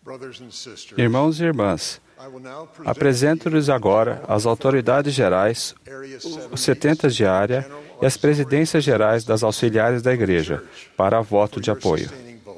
Irmãos e irmãs, apresento-lhes agora as autoridades gerais, os 70 de área e as presidências gerais das auxiliares da Igreja, para voto de apoio.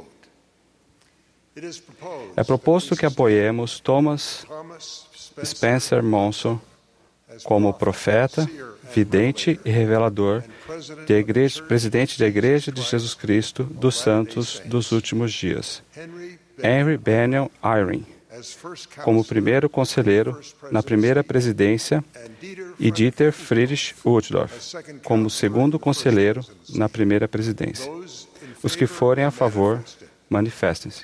É proposto que apoiemos Thomas Spencer Monson como profeta, vidente e revelador, presidente da Igreja de Jesus Cristo dos Santos dos Últimos Dias. Henry Benyon Eyring, como primeiro conselheiro na primeira presidência, e Dieter Friedrich Uchtdorf, como segundo conselheiro na primeira presidência. Os que forem a favor, manifestem-se.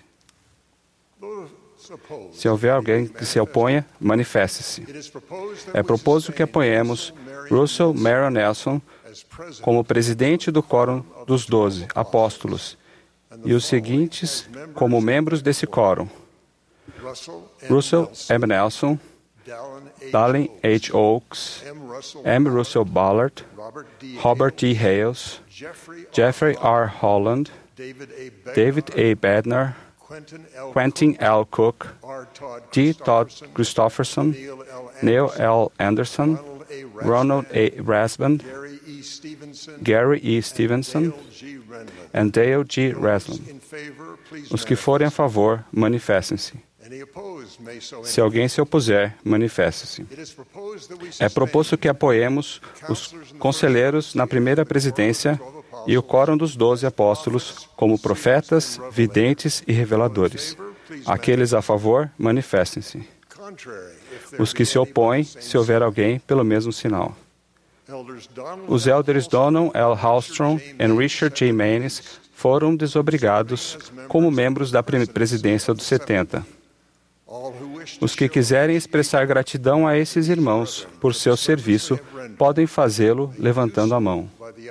Se houver alguém que se oponha, manifeste-se. É proposto que apoiemos Russell Marion Nelson como presidente do Quórum dos 12 Apóstolos e os seguintes como membros desse quórum: Russell M. Nelson, Dallin H. Oaks, M. Russell Ballard, Robert T. Hales, Jeffrey R. Holland, David A. Bednar, Quentin L. Cook, D. Todd Christofferson, Neil L. Anderson, Ronald A. Rasband, Gary E. Stevenson e Dale G. Raslam. Os que forem a favor, manifestem-se. Se alguém se opuser, manifeste-se. É proposto que apoiemos os conselheiros na primeira presidência e o quórum dos 12 apóstolos como profetas, videntes e reveladores. Aqueles a favor, manifestem-se. Os que se opõem, se houver alguém, pelo mesmo sinal. Os elders Donald L. Hallstrom e Richard J. Maines foram desobrigados como membros da presidência dos 70. Os que quiserem expressar gratidão a esses irmãos por seu serviço, podem fazê-lo levantando a mão.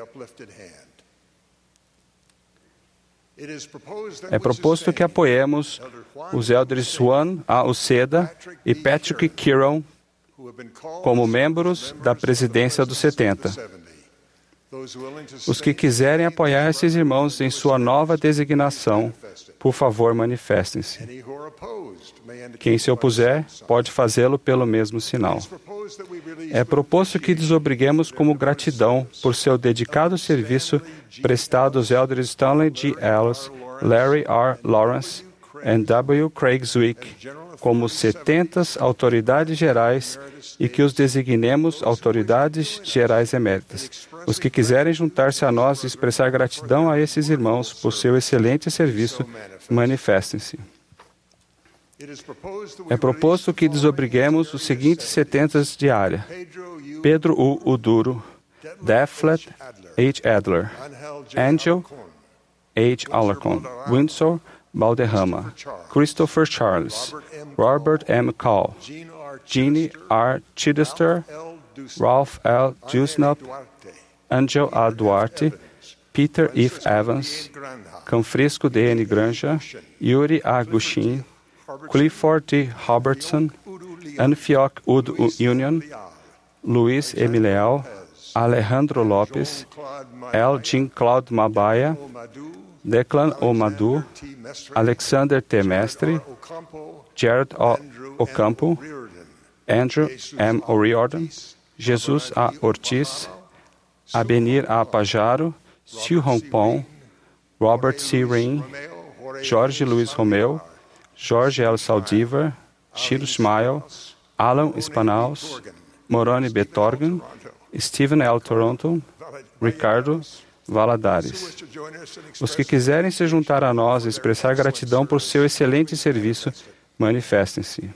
É proposto que apoiemos os elders Juan A. Uceda e Patrick Kiron como membros da presidência dos 70. Os que quiserem apoiar esses irmãos em sua nova designação, por favor, manifestem-se. Quem se opuser, pode fazê-lo pelo mesmo sinal. É proposto que desobriguemos como gratidão por seu dedicado serviço prestado aos elders Stanley G. Ellis, Larry R. Lawrence e W. Craig Zwick como 70 autoridades gerais e que os designemos autoridades gerais eméritas. Os que quiserem juntar-se a nós e expressar gratidão a esses irmãos por seu excelente serviço, manifestem-se. É proposto que desobriguemos os seguintes 70 de área: Pedro U. Uduro, Deflet H. Adler, Angel H. Alarcon, Windsor Balderrama, Christopher Charles, Robert M. Call, Jeannie R. Chidester, Ralph L. Dusnop, Angel A. Duarte, Peter F. Evans, Canfrisco D. N. Granja, Yuri A. Gushin, Clifford D. Robertson, Anfioc Ud Union, Luiz M. Leal, Alejandro Lopes, L. Jean Claude Mabaia, Declan O. Madu, Alexander T. Mestre, Jared O. Ocampo, Andrew M. O'Riordan, Jesus A. Ortiz, Abenir A. Pajaro, Siu Rompon, Robert C. Ring, Jorge Luiz Romeu, Jorge L. Saldivar, Chiro Smile, Alan Spanaus, Moroni B. Torgan, Stephen L. Toronto, Ricardo Valadares. Os que quiserem se juntar a nós e expressar gratidão por seu excelente serviço, manifestem-se.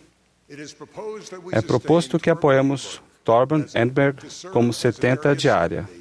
É proposto que apoiemos Torben Enberg como 70 de área.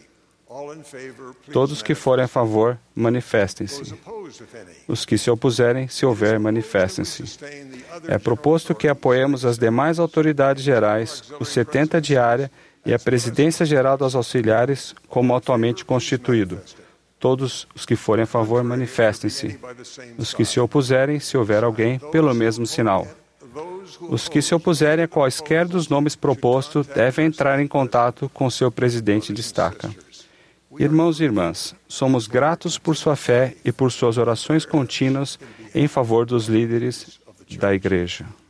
Todos que forem a favor, manifestem-se. Os que se opuserem, se houver, manifestem-se. É proposto que apoiemos as demais autoridades gerais, os 70 de área e a Presidência Geral dos Auxiliares como atualmente constituído. Todos os que forem a favor, manifestem-se. Os que se opuserem, se houver alguém, pelo mesmo sinal. Os que se opuserem a quaisquer dos nomes propostos devem entrar em contato com seu presidente de estaca. Irmãos e irmãs, somos gratos por sua fé e por suas orações contínuas em favor dos líderes da Igreja.